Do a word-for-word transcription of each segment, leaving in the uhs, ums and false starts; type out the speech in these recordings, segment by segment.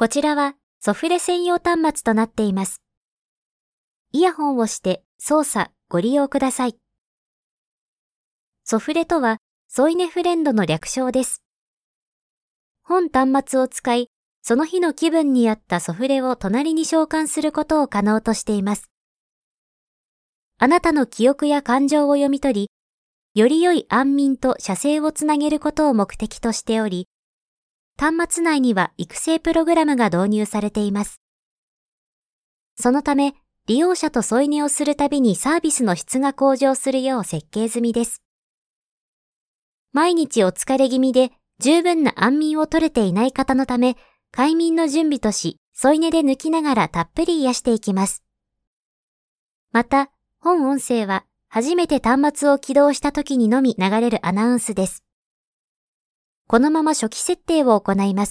こちらはソフレ専用端末となっています。イヤホンをして操作ご利用ください。ソフレとは添い寝フレンドの略称です。本端末を使い、その日の気分に合ったソフレを隣に召喚することを可能としています。あなたの記憶や感情を読み取り、より良い安眠と射精をつなげることを目的としており、端末内には育成プログラムが導入されています。そのため、利用者と添い寝をするたびにサービスの質が向上するよう設計済みです。毎日お疲れ気味で十分な安眠を取れていない方のため、快眠の準備とし、添い寝で抜きながらたっぷり癒していきます。また、本音声は初めて端末を起動した時にのみ流れるアナウンスです。このまま初期設定を行います。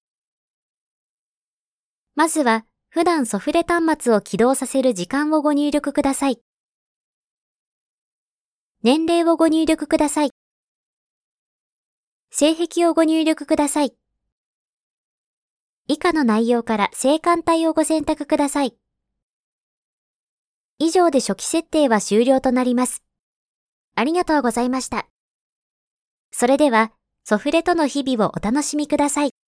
まずは、普段ソフレ端末を起動させる時間をご入力ください。年齢をご入力ください。性癖をご入力ください。以下の内容から性感帯をご選択ください。以上で初期設定は終了となります。ありがとうございました。それでは、ソフレとの日々をお楽しみください。